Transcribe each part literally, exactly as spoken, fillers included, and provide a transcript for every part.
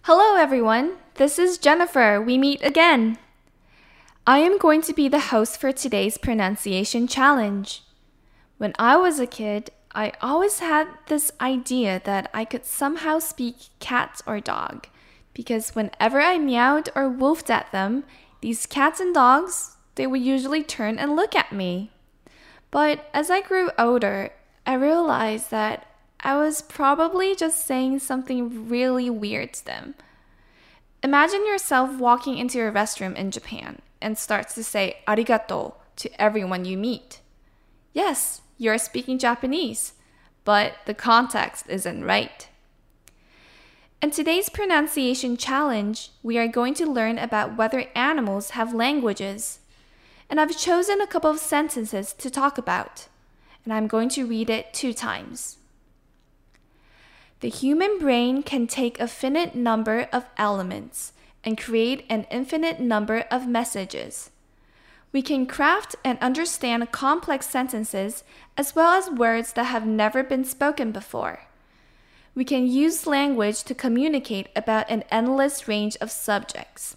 Hello everyone, this is Jennifer. We meet again. I am going to be the host for today's pronunciation challenge. When I was a kid, I always had this idea that I could somehow speak cat or dog, because whenever I meowed or woofed at them, these cats and dogs, they would usually turn and look at me. But as I grew older, I realized that I was probably just saying something really weird to them. Imagine yourself walking into a restroom in Japan and starts to say arigato to everyone you meet. Yes, you're speaking Japanese, but the context isn't right. In today's pronunciation challenge, we are going to learn about whether animals have languages. And I've chosen a couple of sentences to talk about, and I'm going to read it two times. The human brain can take a finite number of elements and create an infinite number of messages. We can craft and understand complex sentences as well as words that have never been spoken before. We can use language to communicate about an endless range of subjects.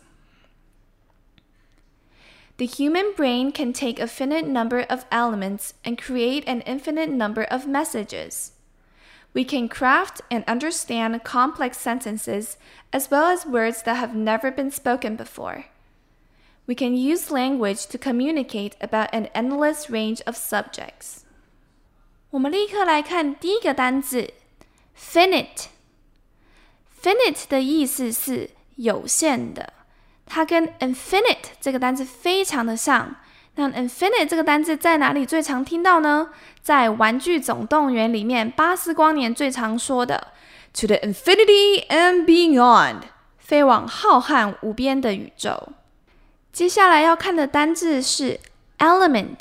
The human brain can take a finite number of elements and create an infinite number of messages. We can craft and understand complex sentences as well as words that have never been spoken before. We can use language to communicate about an endless range of subjects. 我们立刻来看第一个单字 finite. Finite 的意思是有限的，它跟 infinite 这个单字非常的像。那 infinite 这个单字在哪里最常听到呢？在玩具总动员里面，巴斯光年最常说的 To the infinity and beyond， 飞往浩瀚无边的宇宙。接下来要看的单字是 element。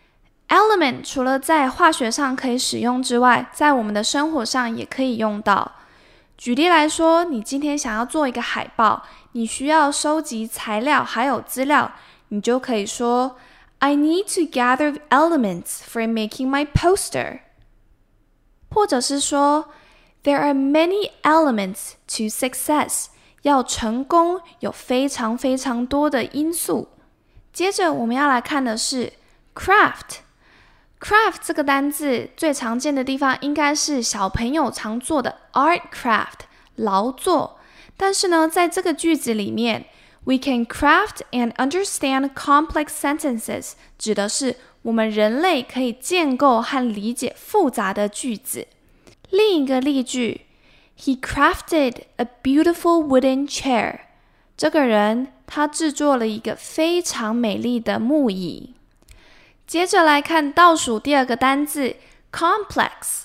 element 除了在化学上可以使用之外，在我们的生活上也可以用到。举例来说，你今天想要做一个海报，你需要收集材料还有资料，你就可以说I need to gather elements for making my poster. 或者是说 There are many elements to success. 要成功有非常非常多的因素。接着我们要来看的是 craft. Craft 这个单字最常见的地方应该是小朋友常做的 art craft 劳作。但是呢，在这个句子里面We can craft and understand complex sentences 指的是我们人类可以建构和理解复杂的句子。另一个例句 He crafted a beautiful wooden chair. 这个人他制作了一个非常美丽的木椅。接着来看倒数第二个单字 complex.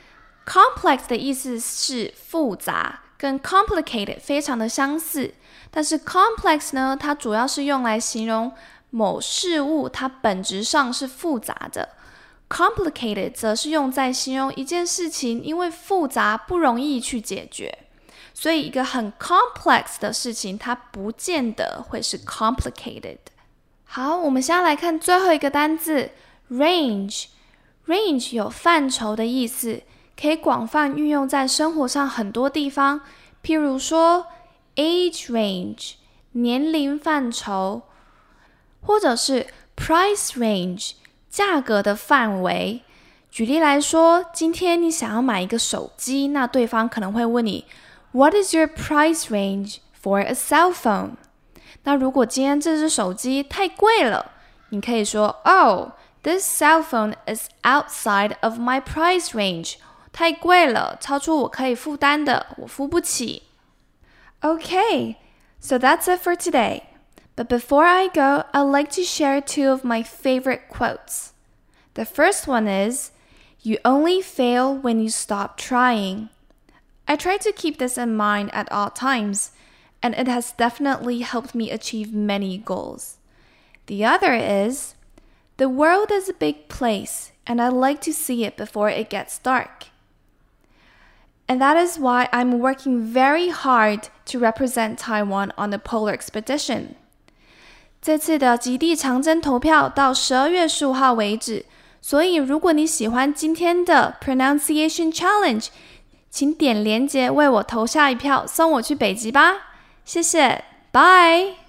Complex 的意思是复杂，跟 complicated 非常的相似。但是 complex 呢，它主要是用来形容某事物它本质上是复杂的。complicated 则是用在形容一件事情因为复杂不容易去解决。所以一个很 complex 的事情，它不见得会是 complicated。好，我们现在来看最后一个单字 range. Range 有范畴的意思，可以广泛运用在生活上很多地方，譬如说Age range 年龄范畴，或者是 price range 价格的范围。举例来说，今天你想要买一个手机，那对方可能会问你 What is your price range for a cell phone？ 那如果今天这只手机太贵了，你可以说 Oh, this cell phone is outside of my price range。 太贵了，超出我可以负担的，我付不起。Okay, so that's it for today. But before I go, I'd like to share two of my favorite quotes. The first one is, You only fail when you stop trying. I try to keep this in mind at all times, and it has definitely helped me achieve many goals. The other is, The world is a big place, and I like to see it before it gets dark.And that is why I'm working very hard to represent Taiwan on the polar expedition. 这次的极地长征投票到十二月十五号为止，所以如果你喜欢今天的 pronunciation challenge， 请点连结为我投下一票，送我去北极吧。谢谢，拜。